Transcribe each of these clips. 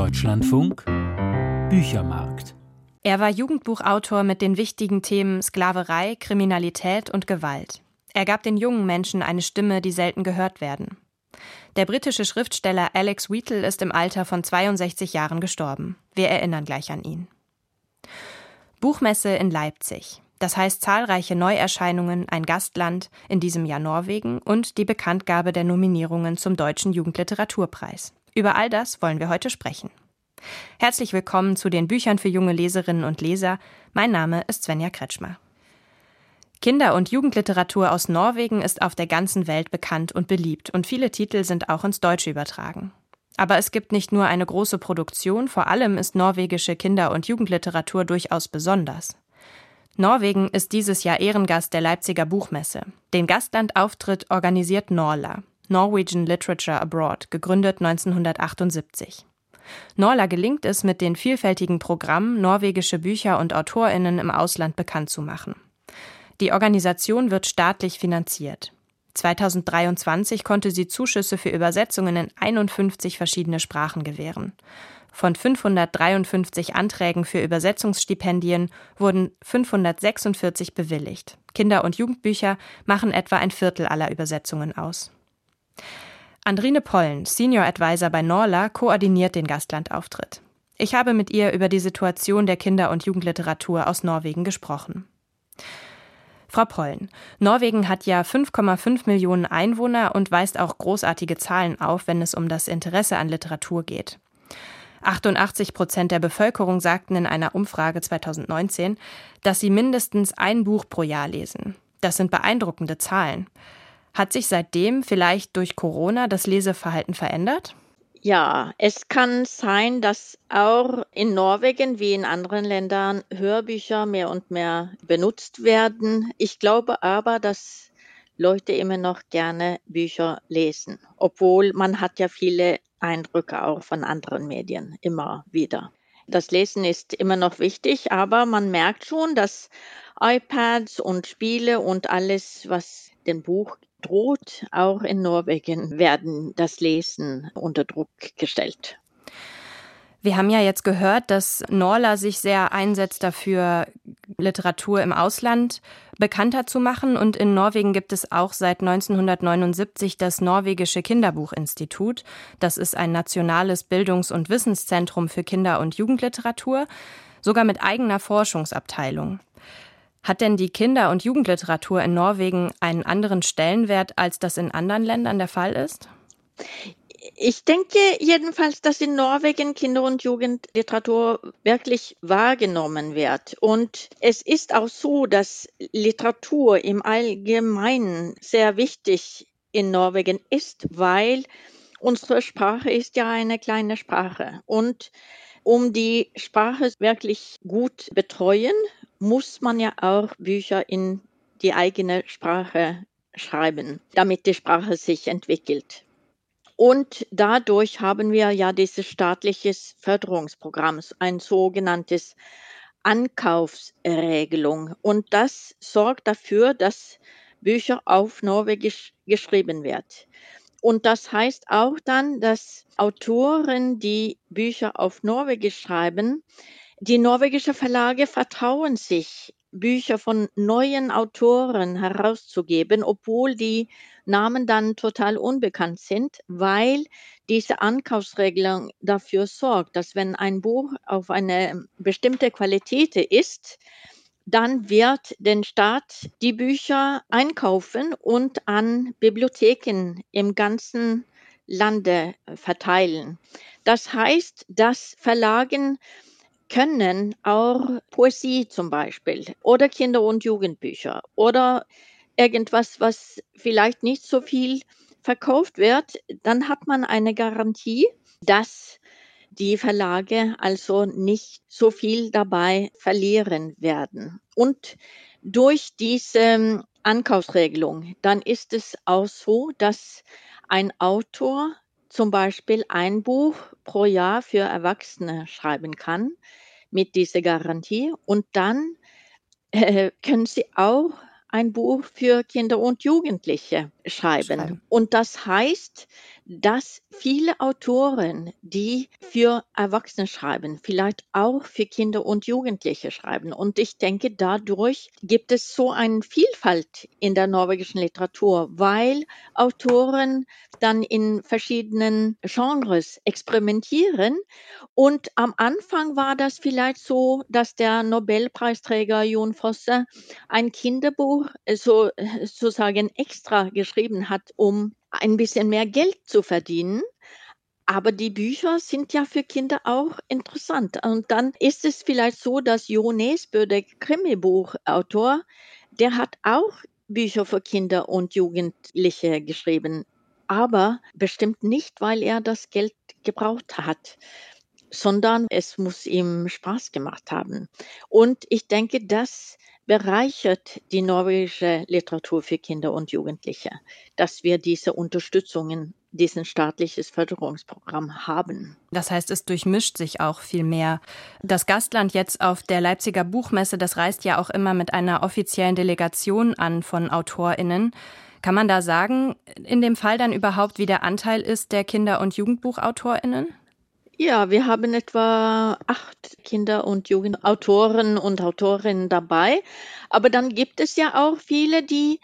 Deutschlandfunk Büchermarkt. Er war Jugendbuchautor mit den wichtigen Themen Sklaverei, Kriminalität und Gewalt. Er gab den jungen Menschen eine Stimme, die selten gehört werden. Der britische Schriftsteller Alex Wheatle ist im Alter von 62 Jahren gestorben. Wir erinnern gleich an ihn. Buchmesse in Leipzig. Das heißt zahlreiche Neuerscheinungen, ein Gastland, in diesem Jahr Norwegen, und die Bekanntgabe der Nominierungen zum Deutschen Jugendliteraturpreis. Über all das wollen wir heute sprechen. Herzlich willkommen zu den Büchern für junge Leserinnen und Leser. Mein Name ist Svenja Kretschmer. Kinder- und Jugendliteratur aus Norwegen ist auf der ganzen Welt bekannt und beliebt und viele Titel sind auch ins Deutsche übertragen. Aber es gibt nicht nur eine große Produktion, vor allem ist norwegische Kinder- und Jugendliteratur durchaus besonders. Norwegen ist dieses Jahr Ehrengast der Leipziger Buchmesse. Den Gastlandauftritt organisiert Norla, Norwegian Literature Abroad, gegründet 1978. Norla gelingt es, mit den vielfältigen Programmen norwegische Bücher und AutorInnen im Ausland bekannt zu machen. Die Organisation wird staatlich finanziert. 2023 konnte sie Zuschüsse für Übersetzungen in 51 verschiedene Sprachen gewähren. Von 553 Anträgen für Übersetzungsstipendien wurden 546 bewilligt. Kinder- und Jugendbücher machen etwa ein Viertel aller Übersetzungen aus. Andrine Pollen, Senior Advisor bei Norla, koordiniert den Gastlandauftritt. Ich habe mit ihr über die Situation der Kinder- und Jugendliteratur aus Norwegen gesprochen. Frau Pollen, Norwegen hat ja 5,5 Millionen Einwohner und weist auch großartige Zahlen auf, wenn es um das Interesse an Literatur geht. 88% der Bevölkerung sagten in einer Umfrage 2019, dass sie mindestens ein Buch pro Jahr lesen. Das sind beeindruckende Zahlen. Hat sich seitdem vielleicht durch Corona das Leseverhalten verändert? Ja, es kann sein, dass auch in Norwegen wie in anderen Ländern Hörbücher mehr und mehr benutzt werden. Ich glaube aber, dass Leute immer noch gerne Bücher lesen, obwohl man hat ja viele Eindrücke auch von anderen Medien immer wieder. Das Lesen ist immer noch wichtig, aber man merkt schon, dass iPads und Spiele und alles, was dem Buch droht, auch in Norwegen werden das Lesen unter Druck gestellt. Wir haben ja jetzt gehört, dass Norla sich sehr einsetzt dafür, Literatur im Ausland bekannter zu machen. Und in Norwegen gibt es auch seit 1979 das Norwegische Kinderbuchinstitut. Das ist ein nationales Bildungs- und Wissenszentrum für Kinder- und Jugendliteratur, sogar mit eigener Forschungsabteilung. Hat denn die Kinder- und Jugendliteratur in Norwegen einen anderen Stellenwert, als das in anderen Ländern der Fall ist? Ich denke jedenfalls, dass in Norwegen Kinder- und Jugendliteratur wirklich wahrgenommen wird. Und es ist auch so, dass Literatur im Allgemeinen sehr wichtig in Norwegen ist, weil unsere Sprache ist ja eine kleine Sprache. Und um die Sprache wirklich gut betreuen, muss man ja auch Bücher in die eigene Sprache schreiben, damit die Sprache sich entwickelt. Und dadurch haben wir ja dieses staatliches Förderungsprogramm, ein sogenanntes Ankaufsregelung. Und das sorgt dafür, dass Bücher auf Norwegisch geschrieben werden. Und das heißt auch dann, dass Autoren, die Bücher auf Norwegisch schreiben, die norwegischen Verlage vertrauen sich, Bücher von neuen Autoren herauszugeben, obwohl die Namen dann total unbekannt sind, weil diese Ankaufsregelung dafür sorgt, dass wenn ein Buch auf eine bestimmte Qualität ist, dann wird der Staat die Bücher einkaufen und an Bibliotheken im ganzen Lande verteilen. Das heißt, dass Verlagen können auch Poesie zum Beispiel oder Kinder- und Jugendbücher oder irgendwas, was vielleicht nicht so viel verkauft wird, dann hat man eine Garantie, dass die Verlage also nicht so viel dabei verlieren werden. Und durch diese Ankaufsregelung, dann ist es auch so, dass ein Autor zum Beispiel ein Buch pro Jahr für Erwachsene schreiben kann mit dieser Garantie und dann können sie auch ein Buch für Kinder und Jugendliche schreiben. Und das heißt, dass viele Autoren, die für Erwachsene schreiben, vielleicht auch für Kinder und Jugendliche schreiben. Und ich denke, dadurch gibt es so eine Vielfalt in der norwegischen Literatur, weil Autoren dann in verschiedenen Genres experimentieren. Und am Anfang war das vielleicht so, dass der Nobelpreisträger Jon Fosse ein Kinderbuch sozusagen extra geschrieben hat, um ein bisschen mehr Geld zu verdienen. Aber die Bücher sind ja für Kinder auch interessant. Und dann ist es vielleicht so, dass Jo Nesbø, der Krimibuchautor, der hat auch Bücher für Kinder und Jugendliche geschrieben. Aber bestimmt nicht, weil er das Geld gebraucht hat, sondern es muss ihm Spaß gemacht haben. Und ich denke, das bereichert die norwegische Literatur für Kinder und Jugendliche, dass wir diese Unterstützungen, diesen staatliches Förderungsprogramm haben. Das heißt, es durchmischt sich auch viel mehr. Das Gastland jetzt auf der Leipziger Buchmesse, das reist ja auch immer mit einer offiziellen Delegation an von AutorInnen. Kann man da sagen, in dem Fall dann überhaupt, wie der Anteil ist der Kinder- und JugendbuchautorInnen? Ja, wir haben etwa 8 Kinder- und Jugendautoren und Autorinnen dabei. Aber dann gibt es ja auch viele, die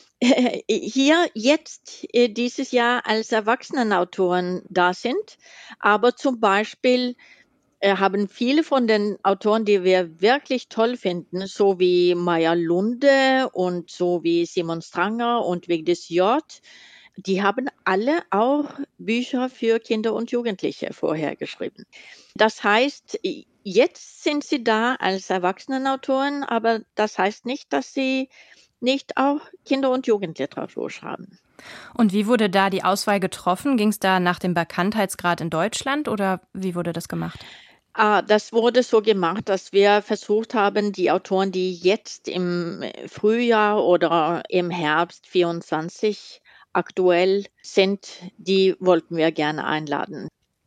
hier jetzt dieses Jahr als Erwachsenenautoren da sind. Aber zum Beispiel haben viele von den Autoren, die wir wirklich toll finden, so wie Maja Lunde und so wie Simon Stranger und Vigdis Hjorth, die haben alle auch Bücher für Kinder und Jugendliche vorher geschrieben. Das heißt, jetzt sind sie da als Erwachsenenautoren, aber das heißt nicht, dass sie nicht auch Kinder- und Jugendliteratur schreiben. Und wie wurde da die Auswahl getroffen? Ging es da nach dem Bekanntheitsgrad in Deutschland oder wie wurde das gemacht? Das wurde so gemacht, dass wir versucht haben, die Autoren, die jetzt im Frühjahr oder im Herbst 24 aktuell sind, die wollten wir gerne einladen.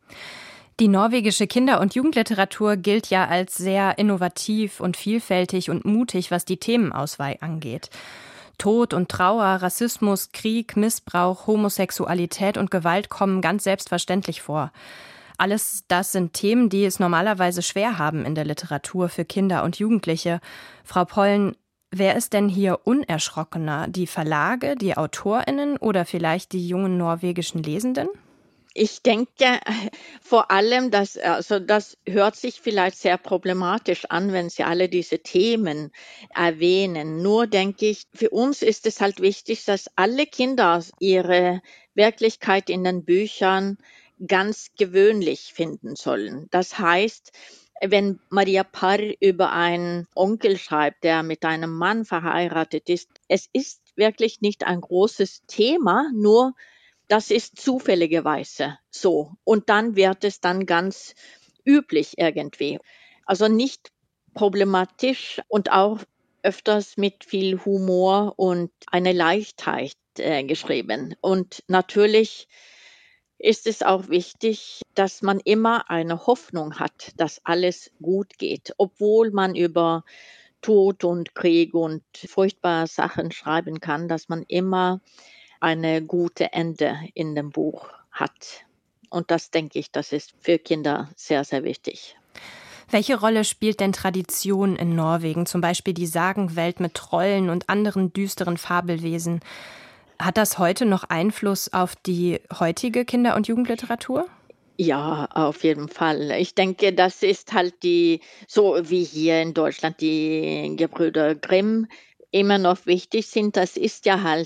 Die norwegische Kinder- und Jugendliteratur gilt ja als sehr innovativ und vielfältig und mutig, was die Themenauswahl angeht. Tod und Trauer, Rassismus, Krieg, Missbrauch, Homosexualität und Gewalt kommen ganz selbstverständlich vor. Alles das sind Themen, die es normalerweise schwer haben in der Literatur für Kinder und Jugendliche. Frau Pollen, wer ist denn hier unerschrockener? Die Verlage, die AutorInnen oder vielleicht die jungen norwegischen Lesenden? Ich denke vor allem, das hört sich vielleicht sehr problematisch an, wenn Sie alle diese Themen erwähnen. Nur denke ich, für uns ist es halt wichtig, dass alle Kinder ihre Wirklichkeit in den Büchern ganz gewöhnlich finden sollen. Das heißt, wenn Maria Parr über einen Onkel schreibt, der mit einem Mann verheiratet ist, es ist wirklich nicht ein großes Thema, nur das ist zufälligerweise so. Und dann wird es dann ganz üblich irgendwie. Also nicht problematisch und auch öfters mit viel Humor und eine Leichtheit geschrieben. Und natürlich ist es auch wichtig, dass man immer eine Hoffnung hat, dass alles gut geht, obwohl man über Tod und Krieg und furchtbare Sachen schreiben kann, dass man immer eine gute Ende in dem Buch hat. Und das denke ich, das ist für Kinder sehr, sehr wichtig. Welche Rolle spielt denn Tradition in Norwegen, zum Beispiel die Sagenwelt mit Trollen und anderen düsteren Fabelwesen? Hat das heute noch Einfluss auf die heutige Kinder- und Jugendliteratur? Ja, auf jeden Fall. Ich denke, das ist halt so wie hier in Deutschland die Gebrüder Grimm immer noch wichtig sind. Das ist ja halt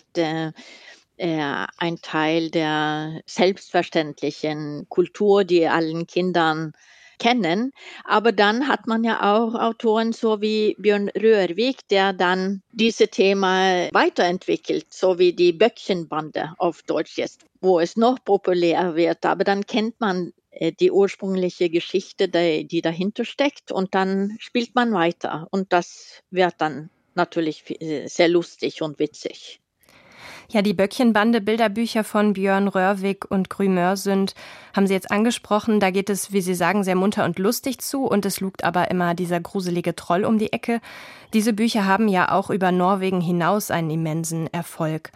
ein Teil der selbstverständlichen Kultur, die allen Kindern kennen. Aber dann hat man ja auch Autoren so wie Björn Rørvik, der dann diese Thema weiterentwickelt, so wie die Böckchenbande auf Deutsch jetzt, wo es noch populär wird. Aber dann kennt man die ursprüngliche Geschichte, die dahinter steckt, und dann spielt man weiter. Und das wird dann natürlich sehr lustig und witzig. Ja, die Böckchenbande, Bilderbücher von Björn Rørvik und Gry Mörsund haben Sie jetzt angesprochen. Da geht es, wie Sie sagen, sehr munter und lustig zu und es lugt aber immer dieser gruselige Troll um die Ecke. Diese Bücher haben ja auch über Norwegen hinaus einen immensen Erfolg.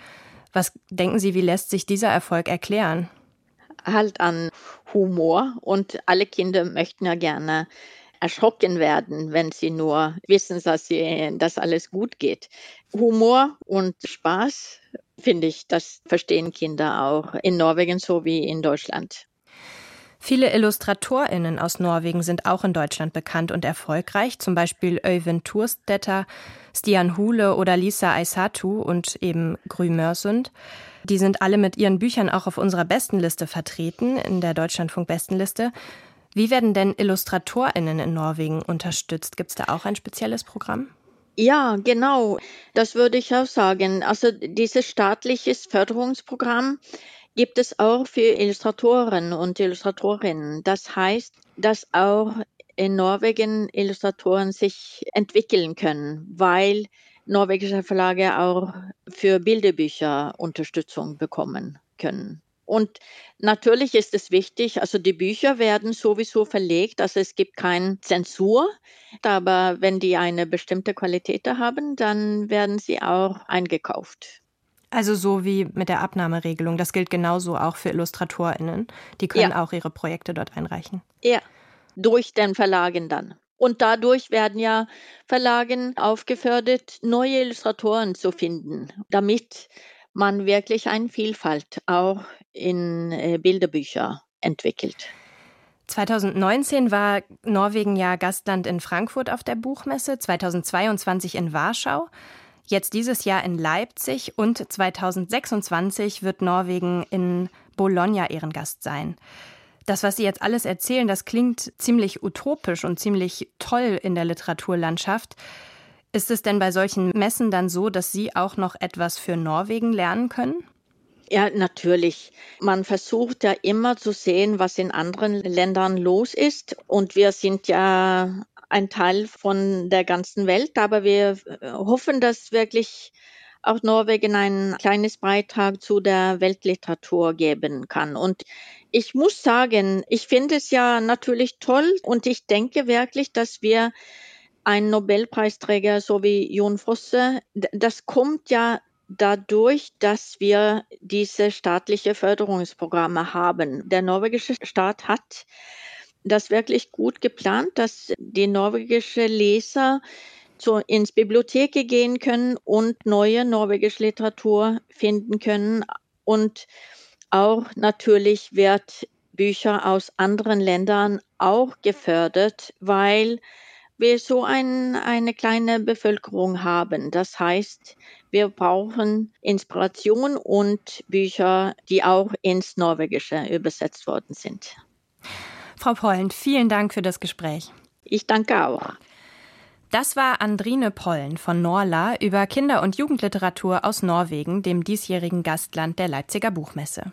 Was denken Sie, wie lässt sich dieser Erfolg erklären? Halt an Humor, und alle Kinder möchten ja gerne erschrocken werden, wenn sie nur wissen, dass alles gut geht. Humor und Spaß, finde ich, das verstehen Kinder auch in Norwegen so wie in Deutschland. Viele IllustratorInnen aus Norwegen sind auch in Deutschland bekannt und erfolgreich, zum Beispiel Øyvind Thorstvetter, Stian Hule oder Lisa Aisatu und eben Gry Mörsund. Die sind alle mit ihren Büchern auch auf unserer Bestenliste vertreten, in der Deutschlandfunk-Bestenliste. Wie werden denn IllustratorInnen in Norwegen unterstützt? Gibt es da auch ein spezielles Programm? Ja, genau. Das würde ich auch sagen. Also dieses staatliches Förderungsprogramm gibt es auch für Illustratoren und Illustratorinnen. Das heißt, dass auch in Norwegen Illustratoren sich entwickeln können, weil norwegische Verlage auch für Bilderbücher Unterstützung bekommen können. Und natürlich ist es wichtig, also die Bücher werden sowieso verlegt, also es gibt keine Zensur, aber wenn die eine bestimmte Qualität haben, dann werden sie auch eingekauft. Also so wie mit der Abnahmeregelung. Das gilt genauso auch für IllustratorInnen. Die können auch ihre Projekte dort einreichen. Ja, durch den Verlagen dann. Und dadurch werden ja Verlagen aufgefordert, neue Illustratoren zu finden, damit man wirklich eine Vielfalt auch in Bilderbücher entwickelt. 2019 war Norwegen ja Gastland in Frankfurt auf der Buchmesse, 2022 in Warschau, jetzt dieses Jahr in Leipzig und 2026 wird Norwegen in Bologna Ehrengast sein. Das, was Sie jetzt alles erzählen, das klingt ziemlich utopisch und ziemlich toll in der Literaturlandschaft. Ist es denn bei solchen Messen dann so, dass Sie auch noch etwas für Norwegen lernen können? Ja, natürlich. Man versucht ja immer zu sehen, was in anderen Ländern los ist. Und wir sind ja ein Teil von der ganzen Welt, aber wir hoffen, dass wirklich auch Norwegen ein kleines Beitrag zu der Weltliteratur geben kann. Und ich muss sagen, ich finde es ja natürlich toll und ich denke wirklich, dass wir einen Nobelpreisträger so wie Jon Fosse, das kommt ja dadurch, dass wir diese staatliche Förderungsprogramme haben. Der norwegische Staat hat das wirklich gut geplant, dass die norwegische Leser ins Bibliothek gehen können und neue norwegische Literatur finden können. Und auch natürlich wird Bücher aus anderen Ländern auch gefördert, weil wir so eine kleine Bevölkerung haben. Das heißt, wir brauchen Inspiration und Bücher, die auch ins Norwegische übersetzt worden sind. Frau Pollen, vielen Dank für das Gespräch. Ich danke auch. Das war Andrine Pollen von Norla über Kinder- und Jugendliteratur aus Norwegen, dem diesjährigen Gastland der Leipziger Buchmesse.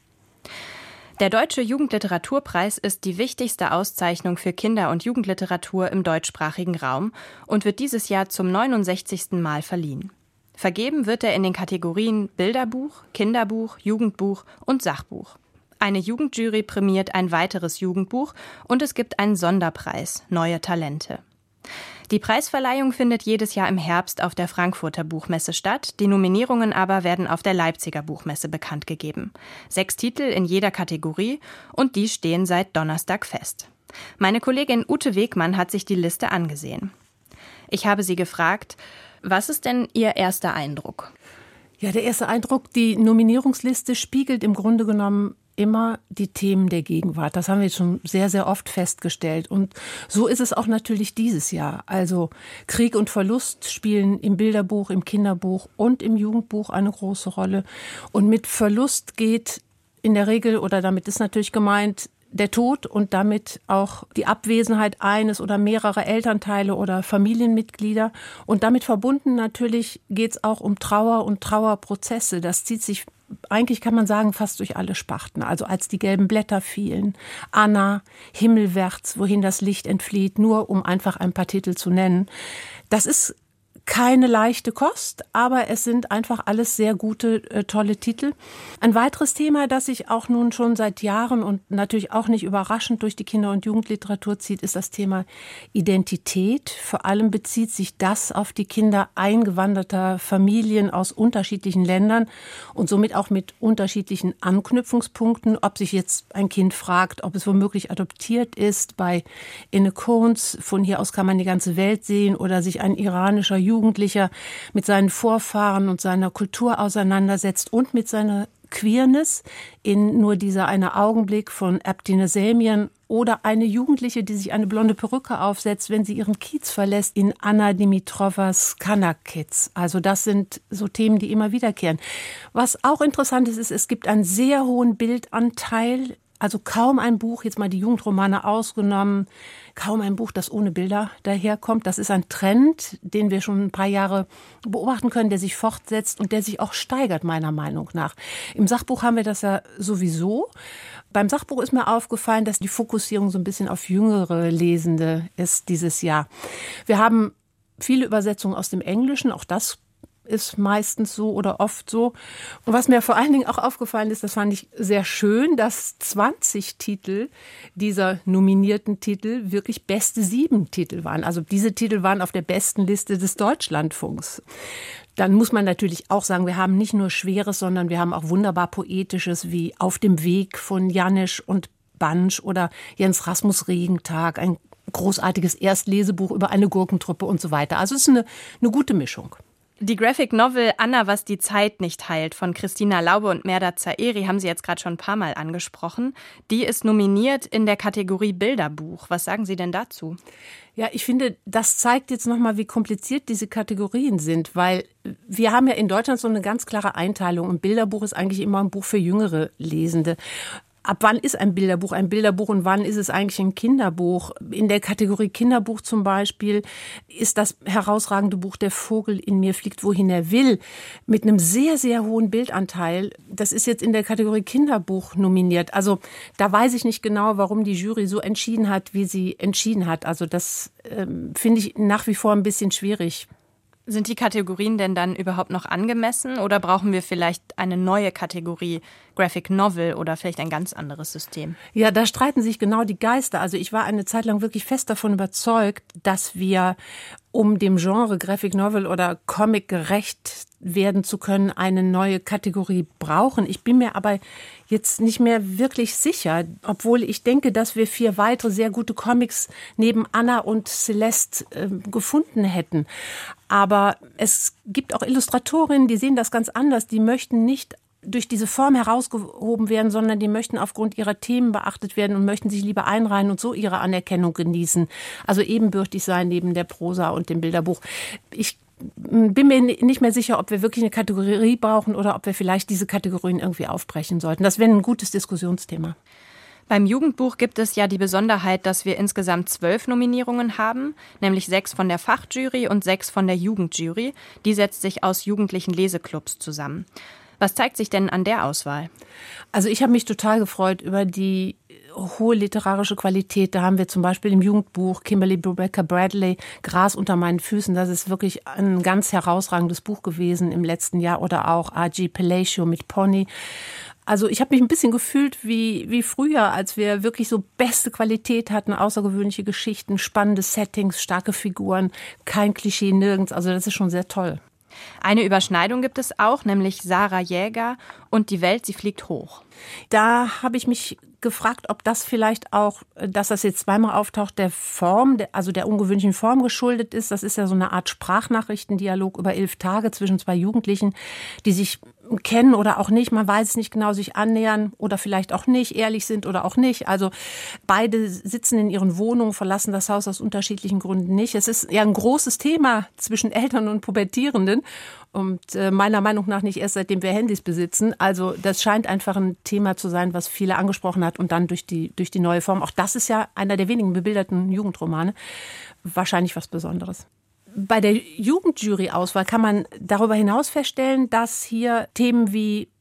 Der Deutsche Jugendliteraturpreis ist die wichtigste Auszeichnung für Kinder- und Jugendliteratur im deutschsprachigen Raum und wird dieses Jahr zum 69. Mal verliehen. Vergeben wird er in den Kategorien Bilderbuch, Kinderbuch, Jugendbuch und Sachbuch. Eine Jugendjury prämiert ein weiteres Jugendbuch und es gibt einen Sonderpreis, Neue Talente. Die Preisverleihung findet jedes Jahr im Herbst auf der Frankfurter Buchmesse statt, die Nominierungen aber werden auf der Leipziger Buchmesse bekannt gegeben. 6 Titel in jeder Kategorie und die stehen seit Donnerstag fest. Meine Kollegin Ute Wegmann hat sich die Liste angesehen. Ich habe sie gefragt, was ist denn Ihr erster Eindruck? Ja, der erste Eindruck, die Nominierungsliste spiegelt im Grunde genommen immer die Themen der Gegenwart. Das haben wir jetzt schon sehr, sehr oft festgestellt. Und so ist es auch natürlich dieses Jahr. Also Krieg und Verlust spielen im Bilderbuch, im Kinderbuch und im Jugendbuch eine große Rolle. Und mit Verlust geht in der Regel, oder damit ist natürlich gemeint, der Tod und damit auch die Abwesenheit eines oder mehrerer Elternteile oder Familienmitglieder. Und damit verbunden natürlich geht es auch um Trauer und Trauerprozesse. Das zieht sich eigentlich, kann man sagen, fast durch alle Sparten. Also als die gelben Blätter fielen, Anna, Himmelwärts, wohin das Licht entflieht, nur um einfach ein paar Titel zu nennen. Das ist keine leichte Kost, aber es sind einfach alles sehr gute, tolle Titel. Ein weiteres Thema, das sich auch nun schon seit Jahren und natürlich auch nicht überraschend durch die Kinder- und Jugendliteratur zieht, ist das Thema Identität. Vor allem bezieht sich das auf die Kinder eingewanderter Familien aus unterschiedlichen Ländern und somit auch mit unterschiedlichen Anknüpfungspunkten. Ob sich jetzt ein Kind fragt, ob es womöglich adoptiert ist, bei Inne Koontz, von hier aus kann man die ganze Welt sehen, oder sich ein iranischer Jugendlicher mit seinen Vorfahren und seiner Kultur auseinandersetzt und mit seiner Queerness in Nur dieser eine Augenblick von Abdi Nazemian, oder eine Jugendliche, die sich eine blonde Perücke aufsetzt, wenn sie ihren Kiez verlässt, in Anna Dimitrovas Kanak-Kids. Also das sind so Themen, die immer wiederkehren. Was auch interessant ist, es gibt einen sehr hohen Bildanteil. Also kaum ein Buch, jetzt mal die Jugendromane ausgenommen, kaum ein Buch, das ohne Bilder daherkommt. Das ist ein Trend, den wir schon ein paar Jahre beobachten können, der sich fortsetzt und der sich auch steigert, meiner Meinung nach. Im Sachbuch haben wir das ja sowieso. Beim Sachbuch ist mir aufgefallen, dass die Fokussierung so ein bisschen auf jüngere Lesende ist dieses Jahr. Wir haben viele Übersetzungen aus dem Englischen, auch das ist meistens so oder oft so. Und was mir vor allen Dingen auch aufgefallen ist, das fand ich sehr schön, dass 20 Titel dieser nominierten Titel wirklich beste 7 Titel waren. Also diese Titel waren auf der besten Liste des Deutschlandfunks. Dann muss man natürlich auch sagen, wir haben nicht nur Schweres, sondern wir haben auch wunderbar Poetisches wie Auf dem Weg von Janisch und Bansch oder Jens Rasmus Regentag, ein großartiges Erstlesebuch über eine Gurkentruppe und so weiter. Also es ist eine gute Mischung. Die Graphic Novel Anna, was die Zeit nicht heilt von Christina Laube und Merda Zaeri haben Sie jetzt gerade schon ein paar Mal angesprochen. Die ist nominiert in der Kategorie Bilderbuch. Was sagen Sie denn dazu? Ja, ich finde, das zeigt jetzt nochmal, wie kompliziert diese Kategorien sind, weil wir haben ja in Deutschland so eine ganz klare Einteilung. Ein Bilderbuch ist eigentlich immer ein Buch für jüngere Lesende. Ab wann ist ein Bilderbuch und wann ist es eigentlich ein Kinderbuch? In der Kategorie Kinderbuch zum Beispiel ist das herausragende Buch Der Vogel in mir fliegt, wohin er will, mit einem sehr, sehr hohen Bildanteil. Das ist jetzt in der Kategorie Kinderbuch nominiert. Also da weiß ich nicht genau, warum die Jury so entschieden hat, wie sie entschieden hat. Also das finde ich nach wie vor ein bisschen schwierig. Sind die Kategorien denn dann überhaupt noch angemessen oder brauchen wir vielleicht eine neue Kategorie, Graphic Novel oder vielleicht ein ganz anderes System? Ja, da streiten sich genau die Geister. Also ich war eine Zeit lang wirklich fest davon überzeugt, dass wir, um dem Genre Graphic Novel oder Comic gerecht werden zu können, eine neue Kategorie brauchen. Ich bin mir aber jetzt nicht mehr wirklich sicher, obwohl ich denke, dass wir 4 weitere sehr gute Comics neben Anna und Celeste gefunden hätten. Aber es gibt auch Illustratorinnen, die sehen das ganz anders. Die möchten nicht durch diese Form herausgehoben werden, sondern die möchten aufgrund ihrer Themen beachtet werden und möchten sich lieber einreihen und so ihre Anerkennung genießen. Also ebenbürtig sein neben der Prosa und dem Bilderbuch. Ich bin mir nicht mehr sicher, ob wir wirklich eine Kategorie brauchen oder ob wir vielleicht diese Kategorien irgendwie aufbrechen sollten. Das wäre ein gutes Diskussionsthema. Beim Jugendbuch gibt es ja die Besonderheit, dass wir insgesamt 12 Nominierungen haben, nämlich 6 von der Fachjury und 6 von der Jugendjury. Die setzt sich aus jugendlichen Leseclubs zusammen. Was zeigt sich denn an der Auswahl? Also ich habe mich total gefreut über die hohe literarische Qualität. Da haben wir zum Beispiel im Jugendbuch Kimberly Rebecca Bradley Gras unter meinen Füßen. Das ist wirklich ein ganz herausragendes Buch gewesen im letzten Jahr. Oder auch R.G. Palacio mit Pony. Also ich habe mich ein bisschen gefühlt wie früher, als wir wirklich so beste Qualität hatten, außergewöhnliche Geschichten, spannende Settings, starke Figuren, kein Klischee nirgends. Also das ist schon sehr toll. Eine Überschneidung gibt es auch, nämlich Sarah Jäger und Die Welt, sie fliegt hoch. Da habe ich mich gefragt, ob das vielleicht auch, dass das jetzt zweimal auftaucht, der Form, also der ungewöhnlichen Form geschuldet ist. Das ist ja so eine Art Sprachnachrichtendialog über 11 Tage zwischen 2 Jugendlichen, die sich kennen oder auch nicht, man weiß es nicht genau, sich annähern oder vielleicht auch nicht, ehrlich sind oder auch nicht. Also beide sitzen in ihren Wohnungen, verlassen das Haus aus unterschiedlichen Gründen nicht. Es ist ja ein großes Thema zwischen Eltern und Pubertierenden und meiner Meinung nach nicht erst seitdem wir Handys besitzen. Also das scheint einfach ein Thema zu sein, was viele angesprochen hat und dann durch die neue Form. Auch das ist ja einer der wenigen bebilderten Jugendromane. Wahrscheinlich was Besonderes. Bei der Jugendjury-Auswahl kann man darüber hinaus feststellen, dass hier Themen wie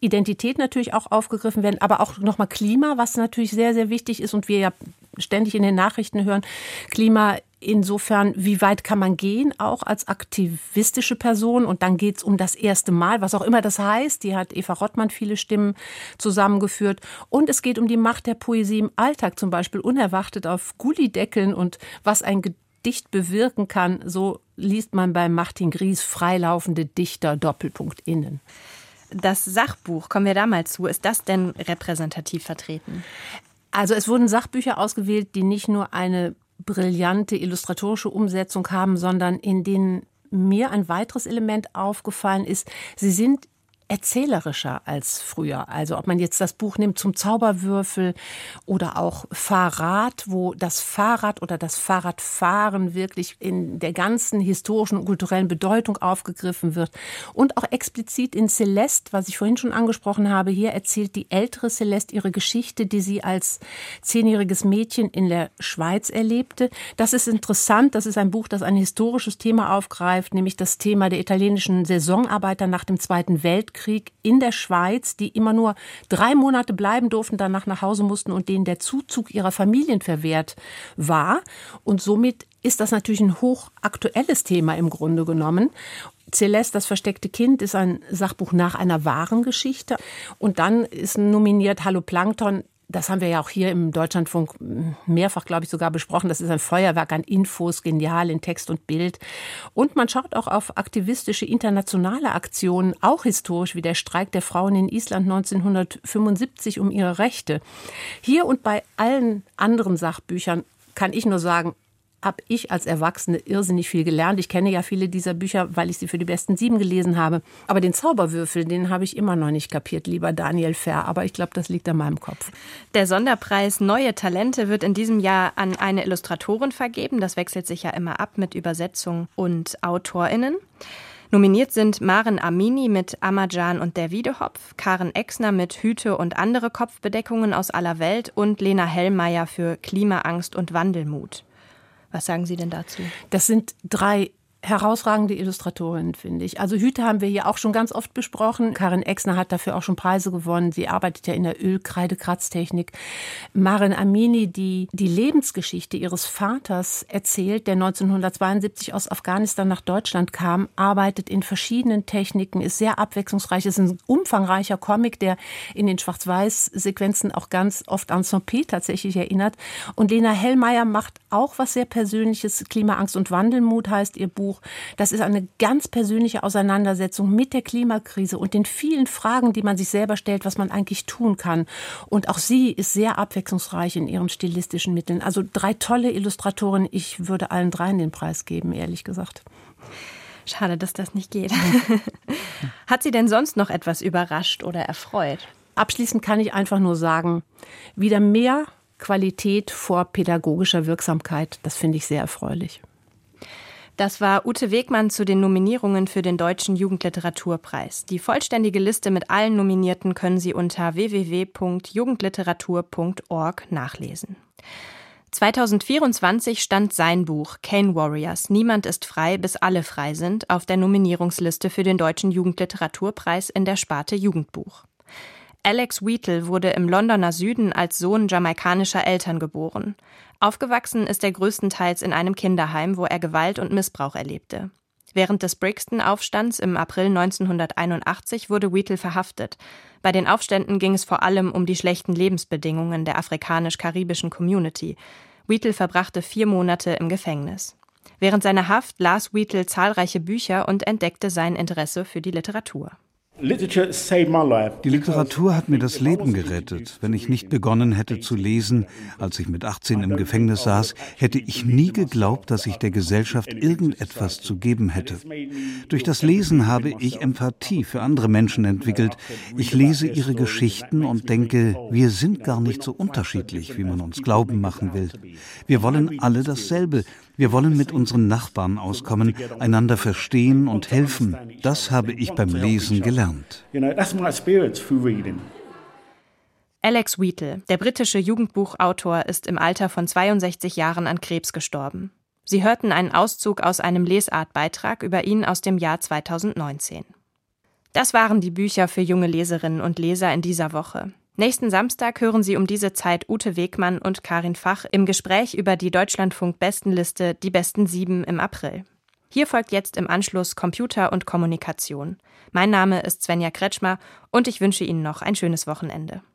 Identität natürlich auch aufgegriffen werden, aber auch nochmal Klima, was natürlich sehr, sehr wichtig ist und wir ja ständig in den Nachrichten hören. Klima insofern, wie weit kann man gehen, auch als aktivistische Person? Und dann geht es um das erste Mal, was auch immer das heißt. Die hat Eva Rottmann viele Stimmen zusammengeführt. Und es geht um die Macht der Poesie im Alltag, zum Beispiel unerwartet auf Gullideckeln und was ein Gedicht bewirken kann. So liest man bei Martin Gries freilaufende Dichter Doppelpunkt innen. Das Sachbuch, kommen wir da mal zu, ist das denn repräsentativ vertreten? Also es wurden Sachbücher ausgewählt, die nicht nur eine brillante illustratorische Umsetzung haben, sondern in denen mir ein weiteres Element aufgefallen ist, sie sind erzählerischer als früher. Also ob man jetzt das Buch nimmt zum Zauberwürfel oder auch Fahrrad, wo das Fahrrad oder das Fahrradfahren wirklich in der ganzen historischen und kulturellen Bedeutung aufgegriffen wird. Und auch explizit in Celeste, was ich vorhin schon angesprochen habe, hier erzählt die ältere Celeste ihre Geschichte, die sie als 10-jähriges Mädchen in der Schweiz erlebte. Das ist interessant, das ist ein Buch, das ein historisches Thema aufgreift, nämlich das Thema der italienischen Saisonarbeiter nach dem Zweiten Weltkrieg in der Schweiz, die immer nur 3 Monate bleiben durften, danach nach Hause mussten und denen der Zuzug ihrer Familien verwehrt war. Und somit ist das natürlich ein hochaktuelles Thema im Grunde genommen. Celeste, das versteckte Kind, ist ein Sachbuch nach einer wahren Geschichte. Und dann ist nominiert Hallo Plankton. Das haben wir ja auch hier im Deutschlandfunk mehrfach, glaube ich, sogar besprochen. Das ist ein Feuerwerk an Infos, genial in Text und Bild. Und man schaut auch auf aktivistische internationale Aktionen, auch historisch, wie der Streik der Frauen in Island 1975 um ihre Rechte. Hier und bei allen anderen Sachbüchern kann ich nur sagen, habe ich als Erwachsene irrsinnig viel gelernt. Ich kenne ja viele dieser Bücher, weil ich sie für die besten 7 gelesen habe. Aber den Zauberwürfel, den habe ich immer noch nicht kapiert, lieber Daniel Fehr. Aber ich glaube, das liegt an meinem Kopf. Der Sonderpreis Neue Talente wird in diesem Jahr an eine Illustratorin vergeben. Das wechselt sich ja immer ab mit Übersetzung und AutorInnen. Nominiert sind Maren Amini mit Amajan und der Wiedehopf, Karen Exner mit Hüte und andere Kopfbedeckungen aus aller Welt und Lena Hellmeier für Klimaangst und Wandelmut. Was sagen Sie denn dazu? Das sind 3 herausragende Illustratorinnen, finde ich. Also Hüte haben wir hier auch schon ganz oft besprochen. Karen Exner hat dafür auch schon Preise gewonnen. Sie arbeitet ja in der Ölkreidekratztechnik. Maren Amini, die die Lebensgeschichte ihres Vaters erzählt, der 1972 aus Afghanistan nach Deutschland kam, arbeitet in verschiedenen Techniken, ist sehr abwechslungsreich. Es ist ein umfangreicher Comic, der in den Schwarz-Weiß-Sequenzen auch ganz oft an Saint-Pé tatsächlich erinnert. Und Lena Hellmeier macht auch was sehr Persönliches. Klimaangst und Wandelmut heißt ihr Buch. Das ist eine ganz persönliche Auseinandersetzung mit der Klimakrise und den vielen Fragen, die man sich selber stellt, was man eigentlich tun kann. Und auch sie ist sehr abwechslungsreich in ihren stilistischen Mitteln. Also 3 tolle Illustratoren. Ich würde allen 3 den Preis geben, ehrlich gesagt. Schade, dass das nicht geht. Hat Sie denn sonst noch etwas überrascht oder erfreut? Abschließend kann ich einfach nur sagen, wieder mehr Qualität vor pädagogischer Wirksamkeit. Das finde ich sehr erfreulich. Das war Ute Wegmann zu den Nominierungen für den Deutschen Jugendliteraturpreis. Die vollständige Liste mit allen Nominierten können Sie unter www.jugendliteratur.org nachlesen. 2024 stand sein Buch Cane Warriors – Niemand ist frei, bis alle frei sind auf der Nominierungsliste für den Deutschen Jugendliteraturpreis in der Sparte Jugendbuch. Alex Wheatle wurde im Londoner Süden als Sohn jamaikanischer Eltern geboren. Aufgewachsen ist er größtenteils in einem Kinderheim, wo er Gewalt und Missbrauch erlebte. Während des Brixton-Aufstands im April 1981 wurde Wheatle verhaftet. Bei den Aufständen ging es vor allem um die schlechten Lebensbedingungen der afrikanisch-karibischen Community. Wheatle verbrachte 4 Monate im Gefängnis. Während seiner Haft las Wheatle zahlreiche Bücher und entdeckte sein Interesse für die Literatur. Die Literatur hat mir das Leben gerettet. Wenn ich nicht begonnen hätte zu lesen, als ich mit 18 im Gefängnis saß, hätte ich nie geglaubt, dass ich der Gesellschaft irgendetwas zu geben hätte. Durch das Lesen habe ich Empathie für andere Menschen entwickelt. Ich lese ihre Geschichten und denke, wir sind gar nicht so unterschiedlich, wie man uns glauben machen will. Wir wollen alle dasselbe. Wir wollen mit unseren Nachbarn auskommen, einander verstehen und helfen. Das habe ich beim Lesen gelernt. Alex Wheatle, der britische Jugendbuchautor, ist im Alter von 62 Jahren an Krebs gestorben. Sie hörten einen Auszug aus einem Lesartbeitrag über ihn aus dem Jahr 2019. Das waren die Bücher für junge Leserinnen und Leser in dieser Woche. Nächsten Samstag hören Sie um diese Zeit Ute Wegmann und Karin Fach im Gespräch über die Deutschlandfunk-Bestenliste Die besten 7 im April. Hier folgt jetzt im Anschluss Computer und Kommunikation. Mein Name ist Svenja Kretschmer und ich wünsche Ihnen noch ein schönes Wochenende.